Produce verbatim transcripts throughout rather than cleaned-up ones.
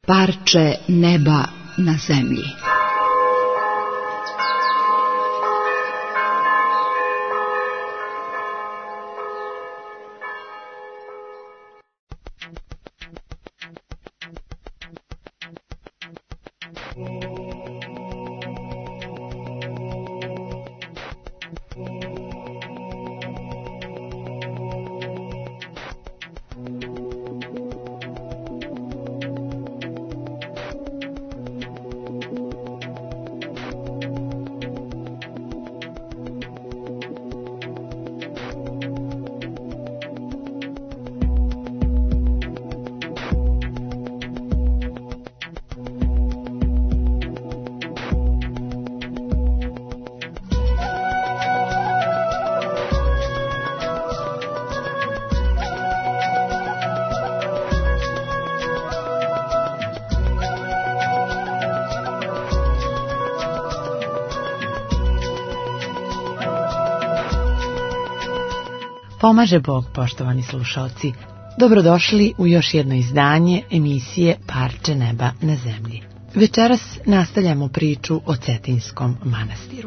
Parče neba na zemlji. Pomaže Bog, poštovani slušalci. Dobrodošli u još jedno izdanje emisije Parče neba na zemlji. Večeras nastavljamo priču o Cetinskom manastiru.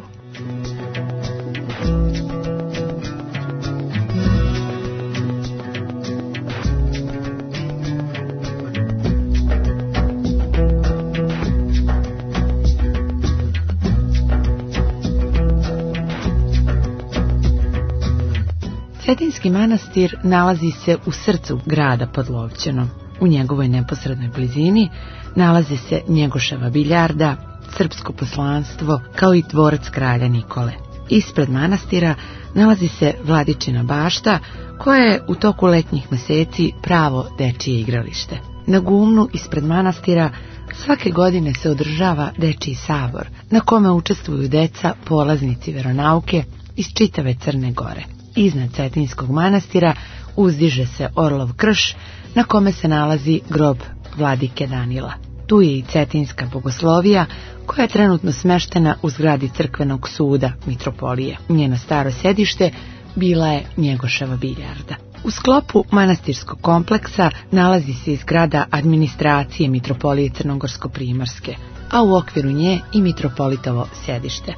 Cetinski manastir nalazi se u srcu grada pod Lovćenom. U njegovoj neposrednoj blizini nalaze se Njegoševa biljarda, srpsko poslanstvo, kao i dvorac kralja Nikole. Ispred manastira nalazi se Vladičina bašta, koja je u toku letnjih meseci pravo dečije igralište. Na gumnu ispred manastira svake godine se održava dečiji sabor, na kome učestvuju deca polaznici veronauke iz čitave Crne Gore. Iznad Cetinskog manastira uzdiže se Orlov krš, na kome se nalazi grob vladike Danila. Tu je i Cetinska bogoslovija, koja je trenutno smeštena u zgradi crkvenog suda mitropolije. Njeno staro sedište bila je Njegoševa biljarda. U sklopu manastirskog kompleksa nalazi se i zgrada administracije mitropolije Crnogorsko-Primorske, a u okviru nje i mitropolitovo sedište.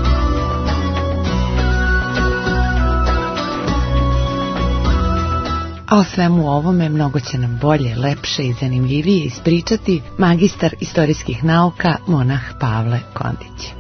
A o svemu ovome mnogo će nam bolje, lepše i zanimljivije ispričati magistar istorijskih nauka monah Pavle Kondić.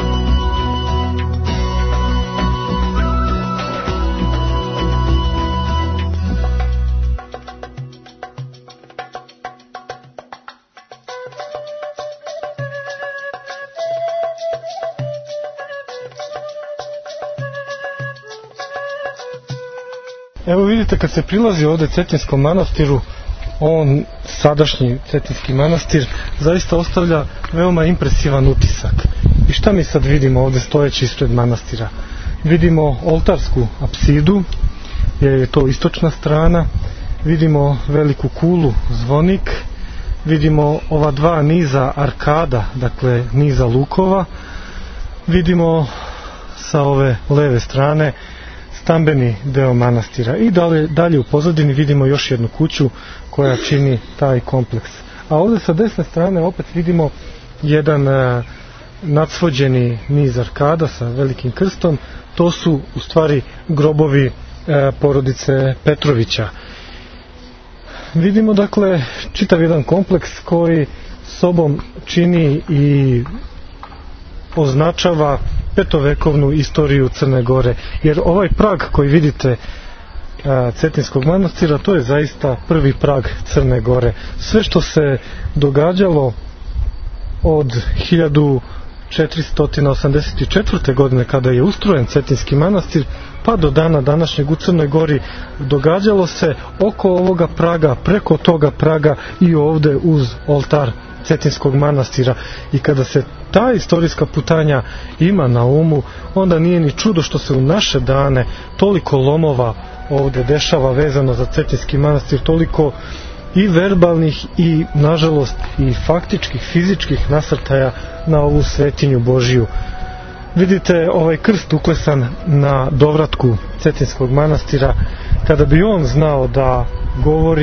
Evo vidite, kad se prilazi ovdje Cetinskom manastiru, on sadašnji Cetinski manastir zaista ostavlja veoma impresivan utisak. I šta mi sad vidimo ovdje stojeći ispred manastira? Vidimo oltarsku apsidu, jer je to istočna strana, vidimo veliku kulu, zvonik, vidimo ova dva niza arkada, dakle niza lukova, vidimo sa ove leve strane stambeni deo manastira i dalje, dalje u pozadini vidimo još jednu kuću koja čini taj kompleks. A ovdje sa desne strane opet vidimo jedan e, nadsvođeni niz arkada sa velikim krstom. To su u stvari grobovi e, porodice Petrovića. Vidimo dakle čitav jedan kompleks koji sobom čini i označava petovekovnu istoriju Crne Gore, jer ovaj prag koji vidite a, Cetinskog manastira, to je zaista prvi prag Crne Gore. Sve što se događalo od hiljadu četiristo osamdeset četvrte. godine kada je ustrojen Cetinski manastir pa do dana današnjeg u Crnoj Gori, događalo se oko ovoga praga, preko toga praga i ovdje uz oltar Cetinskog manastira. I kada se ta istorijska putanja ima na umu, onda nije ni čudo što se u naše dane toliko lomova ovdje dešava vezano za Cetinski manastir, toliko i verbalnih i nažalost i faktičkih, fizičkih nasrtaja na ovu svetinju Božiju. Vidite ovaj krst uklesan na dovratku Cetinskog manastira. Kada bi on znao da govori,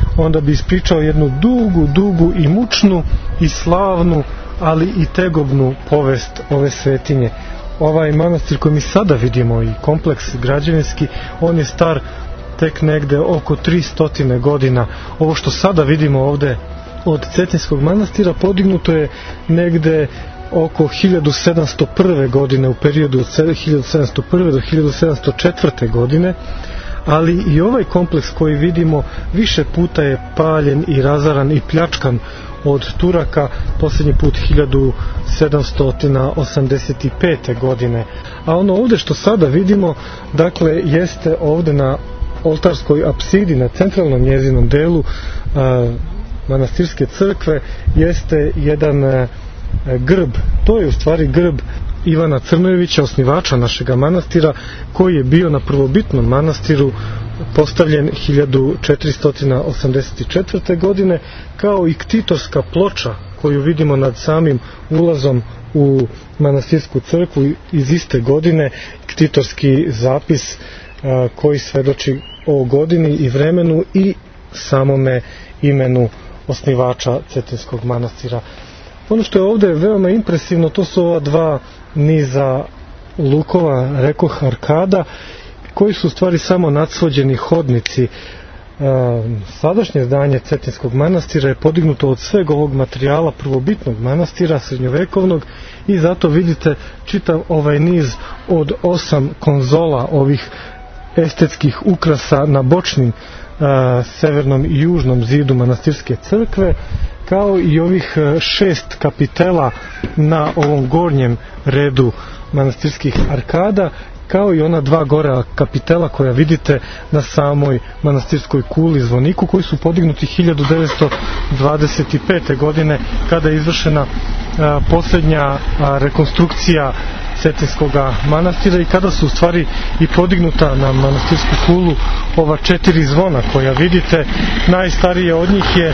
onda bi ispričao jednu dugu, dugu i mučnu i slavnu, ali i tegobnu povest ove svetinje. Ovaj manastir koji mi sada vidimo i kompleks građevinski, on je star tek negde oko tristo godina. Ovo što sada vidimo ovde od Cetinskog manastira podignuto je negde oko hiljadu sedamsto prve godine, u periodu od hiljadu sedamsto prve do hiljadu sedamsto četvrte godine, ali i ovaj kompleks koji vidimo više puta je paljen i razaran i pljačkan od Turaka, posljednji put hiljadu sedamsto osamdeset pete godine. A ono ovde što sada vidimo, dakle, jeste ovde na oltarskoj apsidi, na centralnom njezinom delu a, manastirske crkve, jeste jedan a, grb. To je u stvari grb Ivana Crnojevića, osnivača našega manastira, koji je bio na prvobitnom manastiru postavljen hiljadu četiristo osamdeset četvrte godine, kao i ktitorska ploča koju vidimo nad samim ulazom u manastirsku crkvu iz iste godine, ktitorski zapis a, koji svedoči o godini i vremenu i samome imenu osnivača Cetinskog manastira. Ono što je ovde veoma impresivno, to su ova dva niza lukova, rekoh arkada, koji su u stvari samo nadsvođeni hodnici. E, sadašnje zdanje Cetinskog manastira je podignuto od sveg ovog materijala prvobitnog manastira, srednjovekovnog, i zato vidite čitav ovaj niz od osam konzola ovih estetskih ukrasa na bočnim a, severnom i južnom zidu manastirske crkve, kao i ovih šest kapitela na ovom gornjem redu manastirskih arkada, kao i ona dva gore kapitela koja vidite na samoj manastirskoj kuli zvoniku, koji su podignuti hiljadu devetsto dvadeset pete godine, kada je izvršena a, posljednja a, rekonstrukcija Cetinskog manastira i kada su u stvari i podignuta na manastirsku kulu ova četiri zvona koja vidite. Najstarije od njih je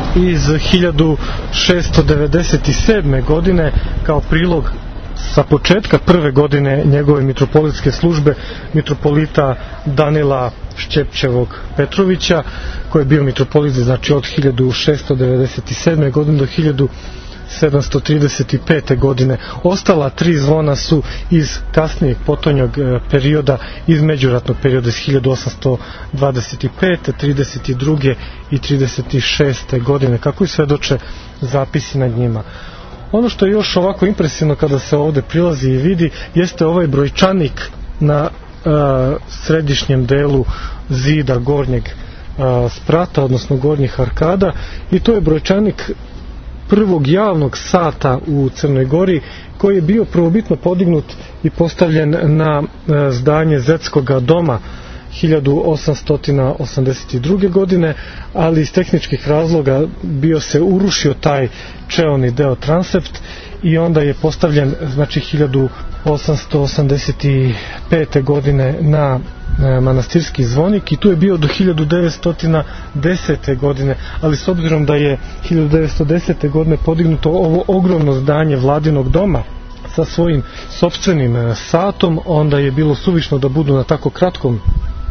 iz hiljadu šesto devedeset sedme godine kao prilog sa početka prve godine njegove mitropolitske službe mitropolita Danila Šćepčevog Petrovića, koji je bio mitropolit, znači od hiljadu šesto devedeset sedme godine do hiljadu sedamsto trideset pete godine. Ostala tri zvona su iz kasnijeg potonjog perioda, iz međuratnog perioda iz hiljadu osamsto dvadeset pete, trideset druge i trideset šeste godine, kako i svedoče zapisi nad njima. Ono što je još ovako impresivno kada se ovde prilazi i vidi, jeste ovaj brojčanik na a, središnjem delu zida gornjeg a, sprata, odnosno gornjih arkada, i to je brojčanik prvog javnog sata u Crnoj Gori, koji je bio prvobitno podignut i postavljen na a, zdanje Zetskog doma hiljadu osamsto osamdeset druge godine, ali iz tehničkih razloga bio se urušio taj čeoni deo transept i onda je postavljen, znači, hiljadu osamsto osamdeset pete godine na manastirski zvonik, i tu je bio do hiljadu devetsto desete godine, ali s obzirom da je hiljadu devetsto desete godine podignuto ovo ogromno zdanje Vladinog doma sa svojim sopstvenim satom, onda je bilo suvišno da budu na tako kratkom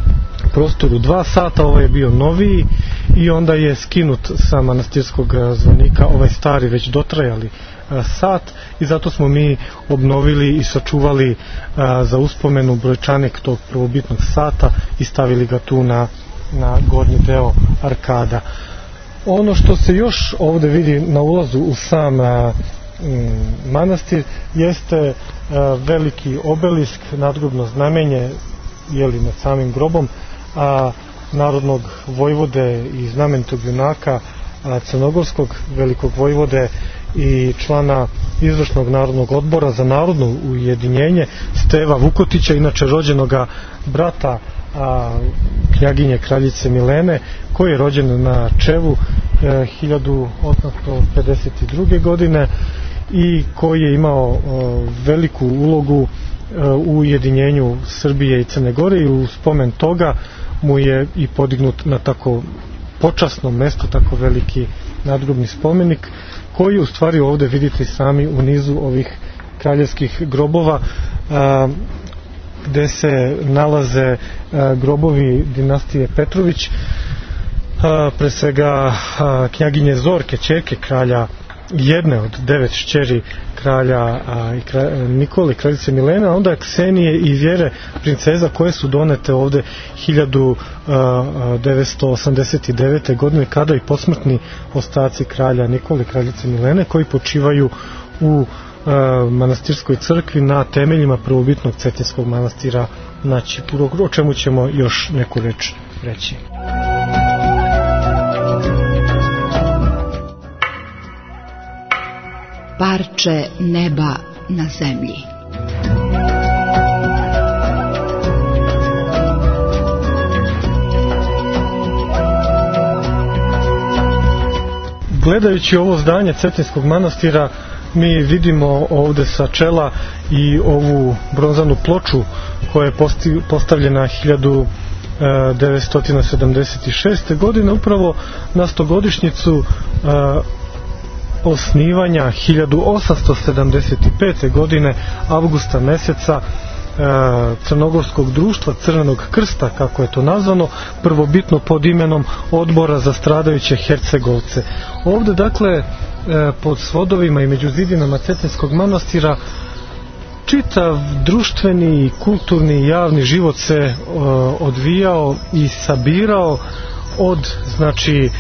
prostoru dva sata. Ovaj je bio noviji i onda je skinut sa manastirskog zvonika ovaj stari, već dotrajali sat, i zato smo mi obnovili i sačuvali a, za uspomenu brojčanik tog prvobitnog sata i stavili ga tu na, na gornji deo arkada. Ono što se još ovde vidi na ulazu u sam a, m, manastir jeste a, veliki obelisk, nadgrobno znamenje, jeli, nad samim grobom, a narodnog vojvode i znamenitog junaka a, crnogorskog velikog vojvode i člana izvršnog narodnog odbora za narodno ujedinjenje Steva Vukotića, inače rođenoga brata a, knjaginje kraljice Milene, koji je rođen na Čevu e, hiljadu osamsto pedeset druge godine i koji je imao e, veliku ulogu e, u ujedinjenju Srbije i Crne Gore, i u spomen toga mu je i podignut na tako počasnom mestu tako veliki nadgrobni spomenik, koji u stvari ovde vidite sami u nizu ovih kraljevskih grobova, a, gde se nalaze a, grobovi dinastije Petrović. pre svega knjaginje Zorke, ćerke kralja, jedne od devet šćeri kralja a, i kralja, Nikole, kraljice Milene, a onda Ksenije i Vjere, princeza, koje su donete ovde hiljadu devetsto osamdeset devete. godine, kada i posmrtni ostaci kralja Nikole, kraljice Milene, koji počivaju u a, manastirskoj crkvi na temeljima prvobitnog Cetinskog manastira na Ćipuru, o čemu ćemo još neku reč reći. Parče neba na zemlji. Gledajući ovo zdanje Cetinskog manastira, mi vidimo ovde sa čela i ovu bronzanu ploču koja je postavljena hiljadu devetsto sedamdeset šeste. godine, upravo na stogodišnjicu osnivanja hiljadu osamsto sedamdeset pete. godine, avgusta meseca, Crnogorskog društva Crvenog krsta, kako je to nazvano, prvobitno pod imenom Odbora za stradajuće Hercegovce. Ovde, dakle, pod svodovima i među zidinama Cetinskog manastira čitav društveni, kulturni, javni život se odvijao i sabirao od, znači,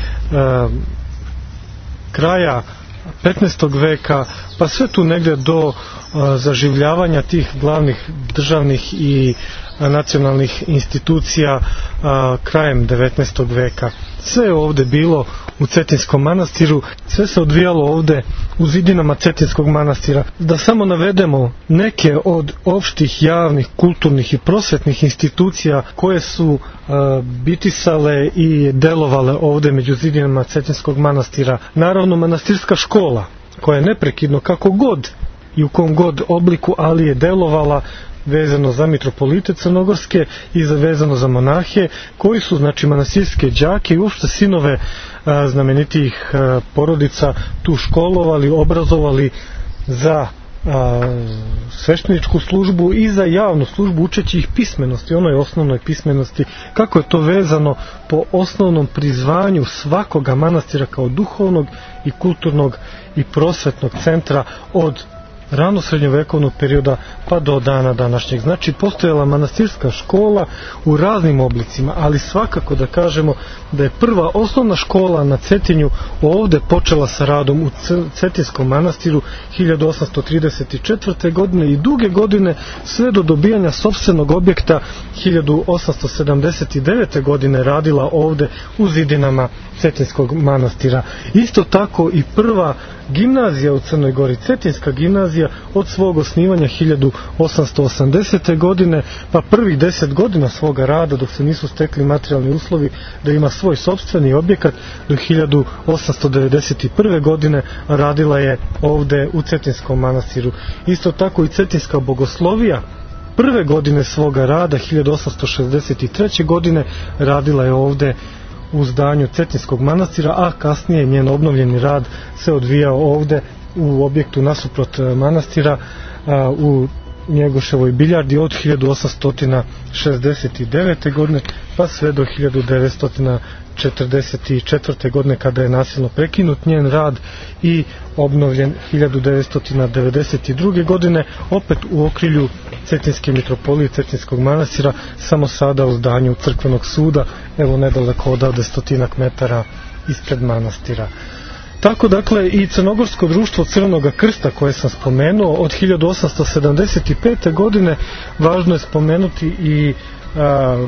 kraja petnaestog veka, pa sve tu negde do a, zaživljavanja tih glavnih državnih i a, nacionalnih institucija a, krajem devetnaestog veka. Sve je ovde bilo u Cetinskom manastiru, sve se odvijalo ovde u zidinama Cetinskog manastira. Da samo navedemo neke od opštih, javnih, kulturnih i prosvetnih institucija koje su a, bitisale i delovale ovde među zidinama Cetinskog manastira. Naravno, manastirska škola, koja je neprekidno, kako god i u kom god obliku, ali je delovala vezano za mitropolite crnogorske i za vezano za monahe, koji su, znači, manastirske đake i uopšte sinove a, znamenitih a, porodica tu školovali, obrazovali za a, svešteničku službu i za javnu službu, učeći ih pismenosti, onoj osnovnoj pismenosti, kako je to vezano po osnovnom prizvanju svakoga manastira kao duhovnog i kulturnog i prosvetnog centra od rano srednjovekovnog perioda pa do dana današnjeg. Znači, postojala manastirska škola u raznim oblicima, ali svakako da kažemo da je prva osnovna škola na Cetinju ovde počela sa radom u Cetinskom manastiru hiljadu osamsto trideset četvrte. godine i duge godine sve do dobijanja sopstvenog objekta hiljadu osamsto sedamdeset devete. godine radila ovde u zidinama Cetinskog manastira. Isto tako i prva gimnazija u Crnoj Gori, Cetinska gimnazija, od svog osnivanja hiljadu osamsto osamdesete. godine, pa prvih deset godina svoga rada, dok se nisu stekli materijalni uslovi da ima svoj sopstveni objekat, do hiljadu osamsto devedeset prve. godine radila je ovde u Cetinskom manastiru. Isto tako i Cetinska bogoslovija prve godine svoga rada, hiljadu osamsto šezdeset treće. godine, radila je ovde u zdanju Cetinskog manastira, a kasnije njen obnovljeni rad se odvijao ovde u objektu nasuprot manastira a, u Njegoševoj biljardi od hiljadu osamsto šezdeset devete. godine pa sve do hiljadu devetsto četrdeset četvrte. godine, kada je nasilno prekinut njen rad i obnovljen hiljadu devetsto devedeset druge. godine, opet u okrilju Cetinske mitropolije Cetinskog manastira, samo sada u zdanju crkvenog suda, evo nedaleko odavde, stotinak metara ispred manastira. Tako, dakle, i Crnogorsko društvo Crvenog krsta, koje sam spomenuo, od hiljadu osamsto sedamdeset pete. godine, važno je spomenuti i a,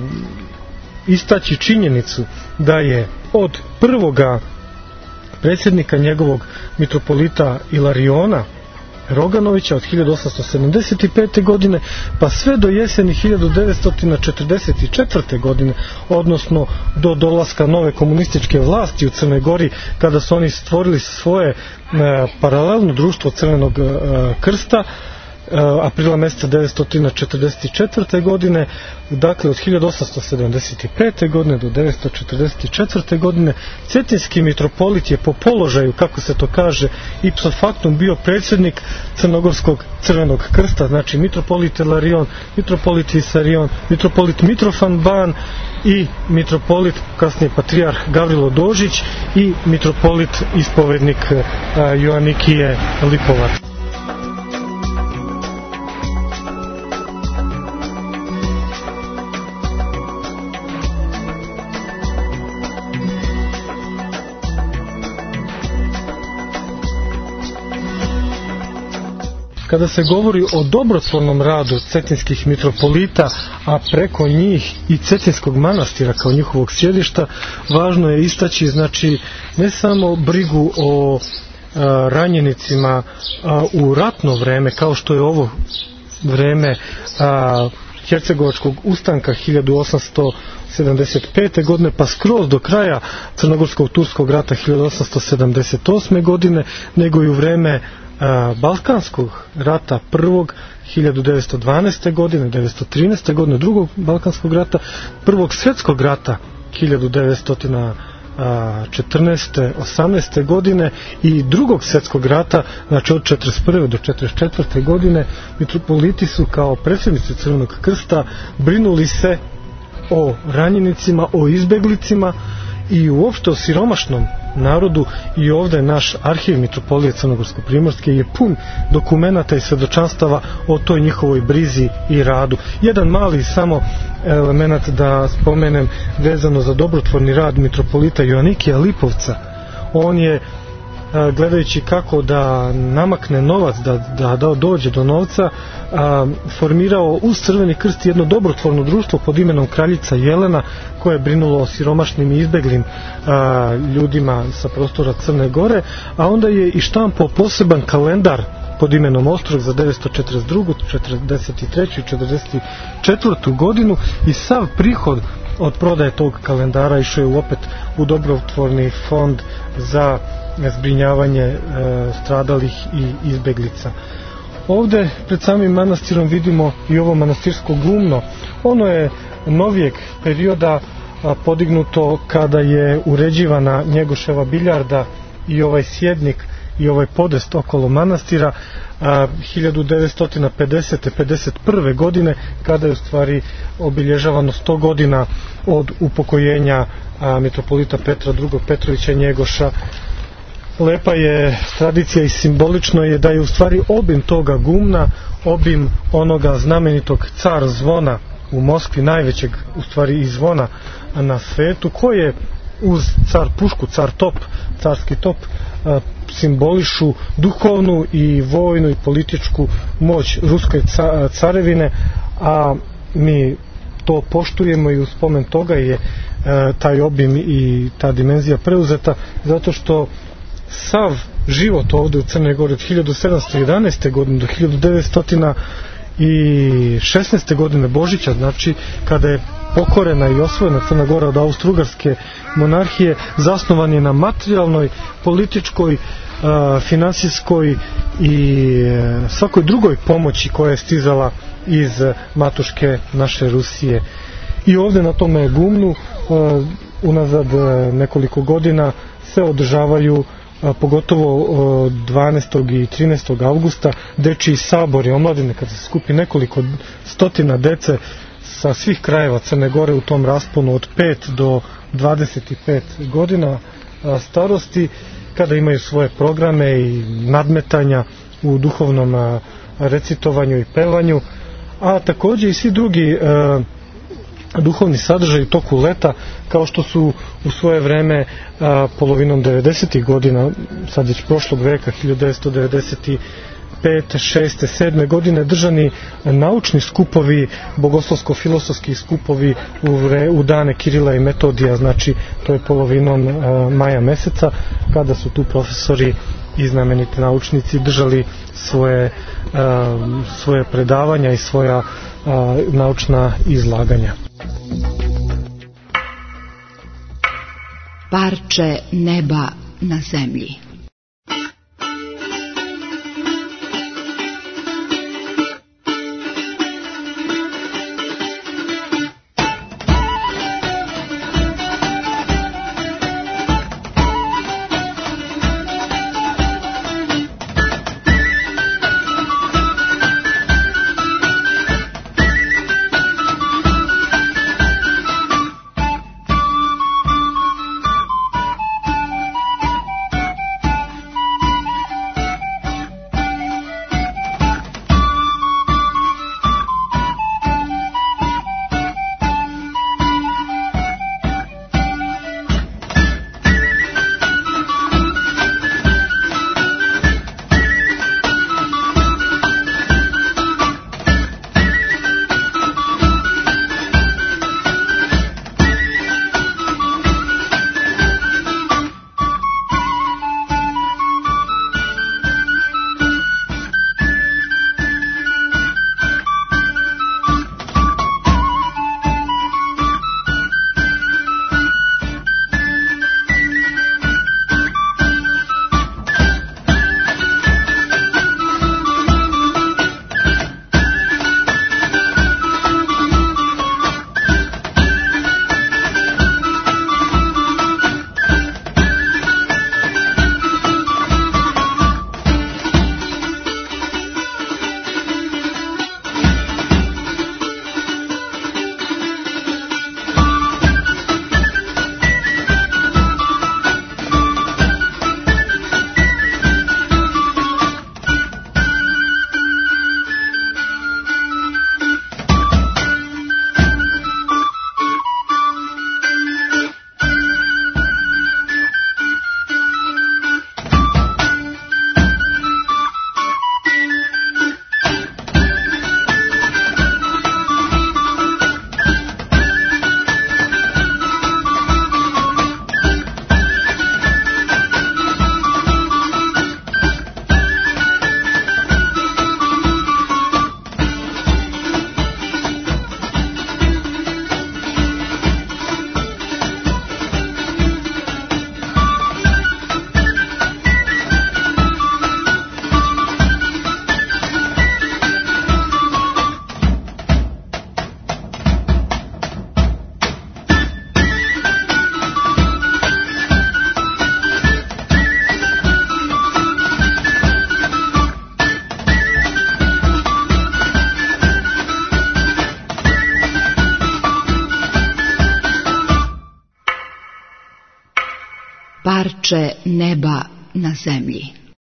istaći činjenicu da je od prvoga predsjednika njegovog mitropolita Ilariona Roganovića od hiljadu osamsto sedamdeset pete. godine pa sve do jeseni hiljadu devetsto četrdeset četvrte. godine, odnosno do dolaska nove komunističke vlasti u Crnoj Gori, kada su oni stvorili svoje e, paralelno društvo Crvenog e, krsta, aprila meseca devetsto četrdeset četvrte. godine. Dakle, od hiljadu osamsto sedamdeset pete. godine do devetsto četrdeset četvrte. godine cetinski mitropolit je po položaju, kako se to kaže, ipso factum bio predsjednik Crnogorskog Crvenog krsta, znači mitropolit Elarion, mitropolit Visarion, mitropolit Mitrofan Ban i mitropolit, kasnije patrijarh Gavrilo Dožić i mitropolit ispovednik Joanikije Lipovac. Kada se govori o dobrotvornom radu cetinskih mitropolita, a preko njih i Cetinskog manastira kao njihovog sjedišta, važno je istaći, znači, ne samo brigu o a, ranjenicima a, u ratno vreme, kao što je ovo vreme a, Hercegovačkog ustanka hiljadu osamsto sedamdeset pete. godine pa skroz do kraja Crnogorsko-Turskog rata hiljadu osamsto sedamdeset osme. godine, nego i u vreme Balkanskog rata prvog hiljadu devetsto dvanaeste. godine, devetsto trinaeste. godine, drugog Balkanskog rata, prvog svjetskog rata hiljadu devetsto četrnaeste. osamnaeste. godine i drugog svjetskog rata, znači od četrdeset prve do četrdeset četvrte. godine, mitropoliti su kao predsjednici Crvenog krsta brinuli se o ranjenicima, o izbeglicima i uopšte o siromašnom narodu. I ovdje naš arhiv mitropolije Crnogorsko-Primorske je pun dokumenata i svedočanstava o toj njihovoj brizi i radu. Jedan mali samo element da spomenem vezano za dobrotvorni rad mitropolita Joanikija Lipovca. On je, gledajući kako da namakne novac, da, da, da dođe do novca, a, formirao uz Crveni krst jedno dobrotvorno društvo pod imenom Kraljica Jelena, koje je brinulo o siromašnim i izbeglim a, ljudima sa prostora Crne Gore, a onda je i štampao poseban kalendar pod imenom Ostrog za devetsto četrdeset drugu, četrdeset treću i četrdeset četvrtu. godinu i sav prihod od prodaje tog kalendara išao je opet u dobrotvorni fond za zbrinjavanje e, stradalih i izbeglica. Ovdje pred samim manastirom vidimo i ovo manastirsko gumno. Ono je novijeg perioda a, podignuto kada je uređivana Njegoševa biljarda i ovaj sjednik i ovaj podest okolo manastira a, hiljadu devetsto pedesete pedeset prve. godine, kada je u stvari obilježavano sto godina od upokojenja a, mitropolita Petra drugog Petrovića Njegoša. Lepa je tradicija i simbolično je da je u stvari obim toga gumna, obim onoga znamenitog car zvona u Moskvi, najvećeg u stvari i zvona na svetu, koje uz car pušku, car top, carski top, simbolišu duhovnu i vojnu i političku moć ruske carevine, a mi to poštujemo i u spomen toga je taj obim i ta dimenzija preuzeta, zato što sav život ovdje u Crnoj Gori od hiljadu sedamsto jedanaeste. godine do hiljadu devetsto šesnaeste. godine Božića, znači kada je pokorena i osvojena Crna Gora od Austro-Ugarske monarhije, zasnovan je na materijalnoj, političkoj, finansijskoj i svakoj drugoj pomoći koja je stizala iz matuške naše Rusije. I ovdje na tome gumnu unazad nekoliko godina se održavaju, pogotovo dvanaestog i trinaestog avgusta, dečiji sabori omladine, kad se skupi nekoliko stotina dece sa svih krajeva Crne Gore u tom rasponu od pet do dvadeset pet godina starosti, kada imaju svoje programe i nadmetanja u duhovnom recitovanju i pevanju, a također i svi drugi duhovni sadržaj toku leta, kao što su u svoje vreme a, polovinom devedesetih godina, sad već prošlog veka, hiljadu devetsto devedeset pete, šeste, sedme godine držani naučni skupovi, bogoslovsko-filosofski skupovi u, vre, u dane Kirila i Metodija, znači to je polovinom a, maja meseca, kada su tu profesori i znameniti naučnici držali svoje, a, svoje predavanja i svoja a, naučna izlaganja. Parče neba na zemlji. ploče neba na zemlji.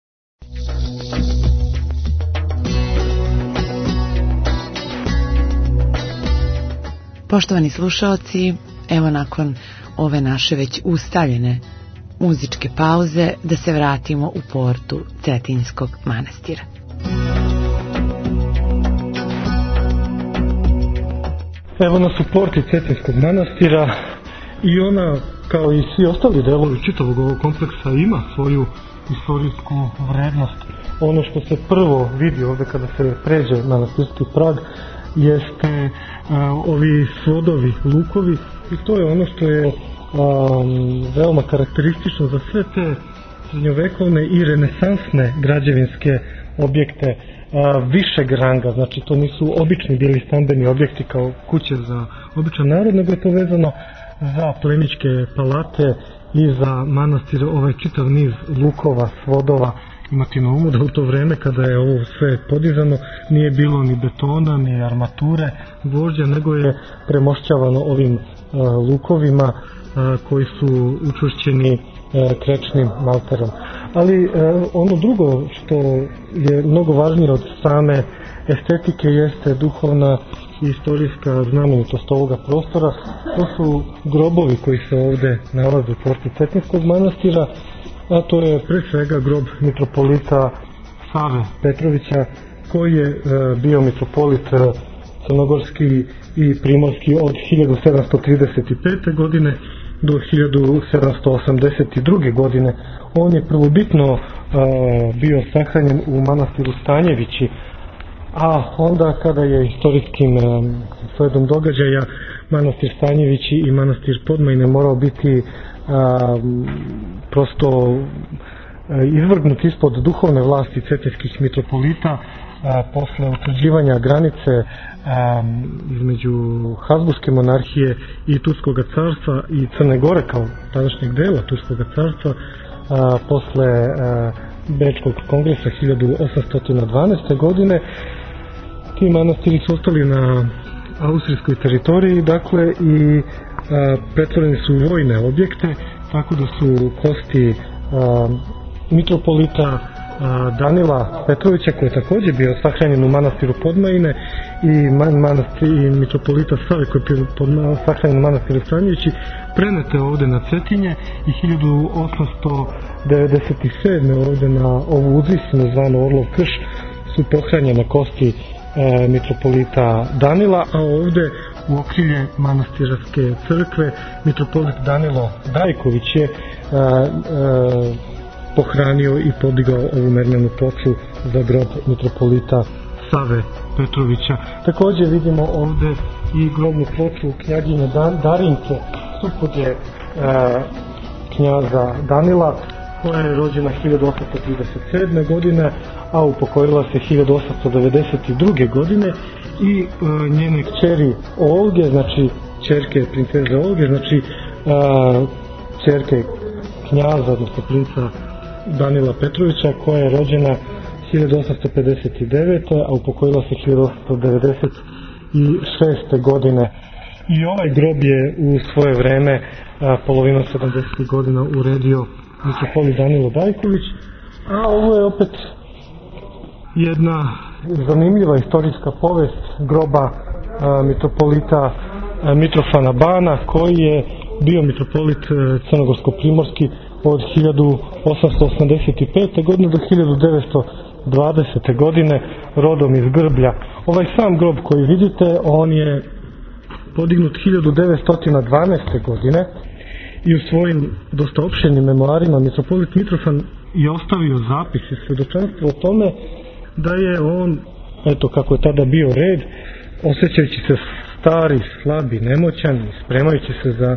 Poštovani slušaoci, evo nakon ove naše već ustaljene muzičke pauze da se vratimo u portu Cetinjskog manastira. Evo nas u porti Cetinjskog manastira i ona, kao i svi ostali delovi čitavog ovog kompleksa, ima svoju istorijsku vrednost. Ono što se prvo vidi ovde kada se pređe manastirski prag jeste a, ovi svodovi, lukovi, i to je ono što je a, veoma karakteristično za sve te srednjovekovne i renesansne građevinske objekte a, višeg ranga. Znači to nisu obični bili stambeni objekti kao kuće za običan narod, nego je to vezano za plemićke palate i za manastir, ovaj čitav niz lukova, svodova. Imati na umu da u to vreme kada je ovo sve podizano nije bilo ni betona, ni armature gvožđa, nego je premošćavano ovim a, lukovima a, koji su učvršćeni a, krečnim malterom. Ali a, ono drugo što je mnogo važnije od same estetike jeste duhovna i istorijska znamenitost ovoga prostora. To su grobovi koji se ovde nalaze u porti Cetinjskog manastira, a to je pre svega grob mitropolita Save Petrovića, koji je e, bio mitropolit e, crnogorski i primorski od hiljadu sedamsto trideset pete. godine do hiljadu sedamsto osamdeset druge. godine. On je prvobitno e, bio sahranjen u manastiru Stanjevići, a onda kada je istorijskim e, sledom događaja manastir Stanjevići i manastir Podmajne morao biti a, prosto a, izvrgnut ispod duhovne vlasti cetinjskih mitropolita a, posle utvrđivanja granice a, između Habsburške monarhije i Turskog carstva i Crne Gore kao tadašnjeg dela Turskog carstva, a, posle a, Bečkog kongresa hiljadu osamsto dvanaeste. godine. Ti manastiri su ostali na austrijskoj teritoriji, dakle, i a, pretvoreni su u vojne objekte, tako da su kosti a, mitropolita a, Danila Petrovića, koji je takođe bio sahranjen u manastiru Podmajine, i, man, manastir, i mitropolita Save, koji je bio sahranjen u manastiru Stanjevići, prenete ovde na Cetinje, i hiljadu osamsto devedeset sedme. ovde na ovu uzvisinu zvanu Orlov krš su pohranjene kosti E, mitropolita Danila, a ovde u okrilje manastirske crkve mitropolit Danilo Dajković je e, e, pohranio i podigao ovu mermenu ploču za grob mitropolita Save Petrovića. Takođe vidimo ovde i grobnu ploču knjaginje Dan, Darinke, supruge e, knjaza Danila, koja je rođena hiljadu osamsto trideset sedme. godine, a upokojila se hiljadu osamsto devedeset druge. godine, i e, njene kćeri Olge, znači ćerke princeze Olge, znači e, ćerke knjaza, odnosno princa Danila Petrovića, koja je rođena hiljadu osamsto pedeset devete. a upokojila se hiljadu osamsto devedeset šeste. godine. I ovaj grob je u svoje vreme, a, polovinom sedamdesetih godina, uredio mitropolit Danilo Dajković, a ovo je opet jedna zanimljiva istorijska povest groba a, mitropolita a, Mitrofana Bana, koji je bio mitropolit a, crnogorsko-primorski od hiljadu osamsto osamdeset pete. godine do hiljadu devetsto dvadesete. godine, rodom iz Grblja. Ovaj sam grob koji vidite, on je podignut hiljadu devetsto dvanaeste. godine, i u svojim dosta opširnim memoarima mitropolit Mitrofan je ostavio zapis i svedočanstvo o tome da je on, eto kako je tada bio red, osjećajući se stari, slabi, nemoćan, spremajući se za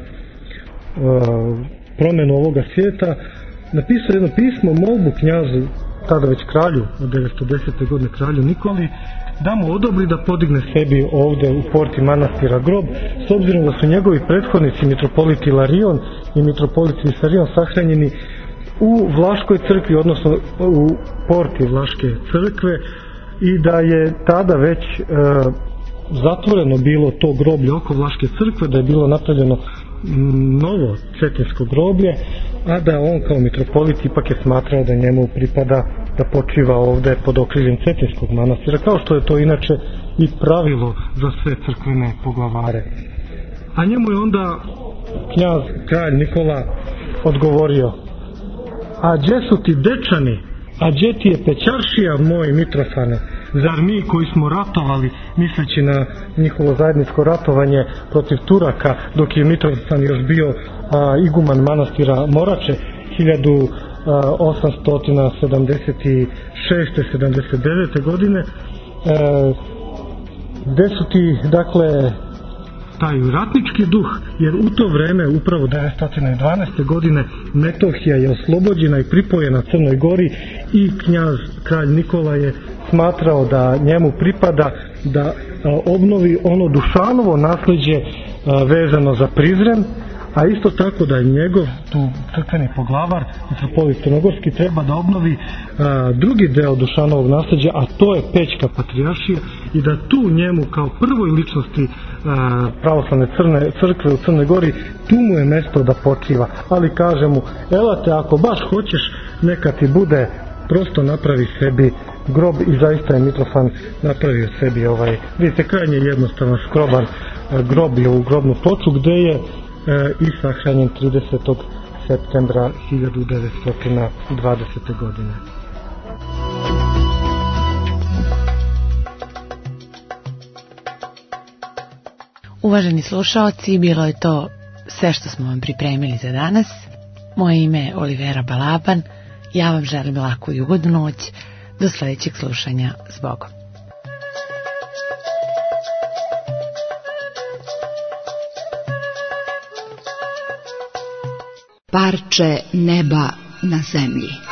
uh, promenu ovoga svijeta, napisao jedno pismo, molbu knjazu, tada već kralju, od devetsto desete. godine kralju Nikoli, da mu odobri da podigne sebi ovde u porti manastira grob, s obzirom da su njegovi prethodnici mitropolit Ilarion i mitropolit Visarion sahranjeni u Vlaškoj crkvi, odnosno u porti Vlaške crkve, i da je tada već e, zatvoreno bilo to groblje oko Vlaške crkve, da je bilo napravljeno novo cetinsko groblje, a da on kao mitropolit ipak je smatrao da njemu pripada da počiva ovde pod okriljem Cetinskog manastira, kao što je to inače i pravilo za sve crkvene poglavare. A njemu je onda knjaz kralj Nikola odgovorio: a gdje su ti dečani, a gdje ti je pećaršija moj Mitrofane? Zar mi koji smo ratovali, misleći na njihovo zajedničko ratovanje protiv Turaka, dok je Mitrofan još bio a, iguman manastira Morače hiljadu osamsto sedamdeset šeste sedamdeset devete godine, e, gde su ti, dakle, taj ratnički duh, jer u to vreme, upravo devetsto dvanaeste godine, Metohija je oslobođena i pripojena Crnoj Gori i knjaz kralj Nikola je smatrao da njemu pripada da a, obnovi ono Dušanovo nasleđe a, vezano za Prizren, a isto tako da je njegov tu crkveni poglavar, mitropolit crnogorski, treba da obnovi a, drugi deo Dušanovog nasleđa, a to je Pećka patrijaršija, i da tu njemu kao prvoj ličnosti a, pravoslavne crne, crkve u Crnoj Gori, tu mu je mesto da počiva. Ali kaže mu, elate, ako baš hoćeš, neka ti bude, prosto napravi sebi grob, i zaista je Mitrofan napravio sebi ovaj, vidite, krajnje jednostavan, skroban grob je u grobnu ploču, gde je i sahranjen tridesetog septembra hiljadu devetsto dvadesete. godine. Uvaženi slušaoci, bilo je to sve što smo vam pripremili za danas. Moje ime je Olivera Balaban. Ja vam želim laku i ugodnu noć. Do sljedećeg slušanja. S Bogom. Parče neba na zemlji.